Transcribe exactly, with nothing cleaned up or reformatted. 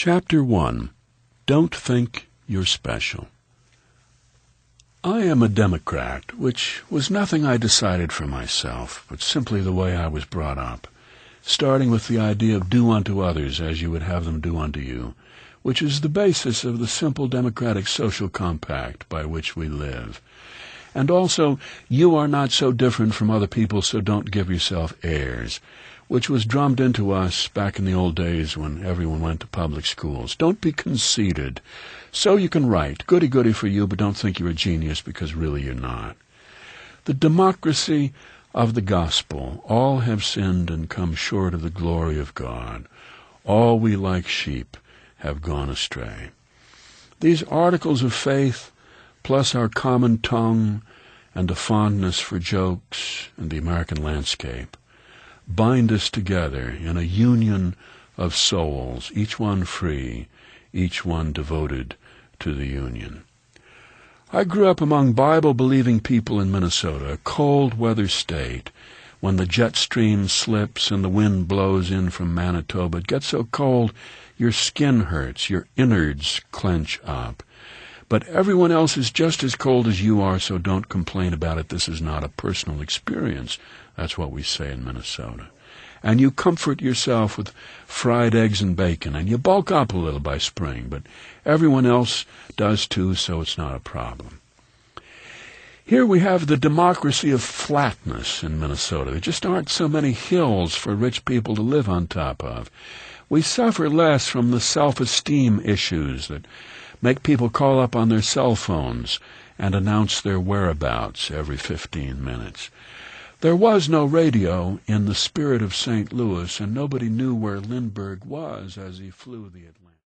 Chapter one. Don't Think You're Special. I am a Democrat, which was nothing I decided for myself, but simply the way I was brought up, starting with the idea of do unto others as you would have them do unto you, which is the basis of the simple democratic social compact by which we live. And also, you are not so different from other people, so don't give yourself airs, which was drummed into us back in the old days when everyone went to public schools. Don't be conceited. So you can write, goody-goody for you, but don't think you're a genius because really you're not. The democracy of the gospel, all have sinned and come short of the glory of God. All we like sheep have gone astray. These articles of faith, plus our common tongue and a fondness for jokes and the American landscape, bind us together in a union of souls, each one free, each one devoted to the union. I grew up among Bible-believing people in Minnesota, a cold-weather state. When the jet stream slips and the wind blows in from Manitoba, it gets so cold your skin hurts, your innards clench up. But everyone else is just as cold as you are, so don't complain about it. This is not a personal experience. That's what we say in Minnesota. And you comfort yourself with fried eggs and bacon, and you bulk up a little by spring, but everyone else does too, so it's not a problem. Here we have the democracy of flatness in Minnesota. There just aren't so many hills for rich people to live on top of. We suffer less from the self-esteem issues that make people call up on their cell phones and announce their whereabouts every fifteen minutes. There was no radio in the spirit of Saint Louis, and nobody knew where Lindbergh was as he flew the Atlantic.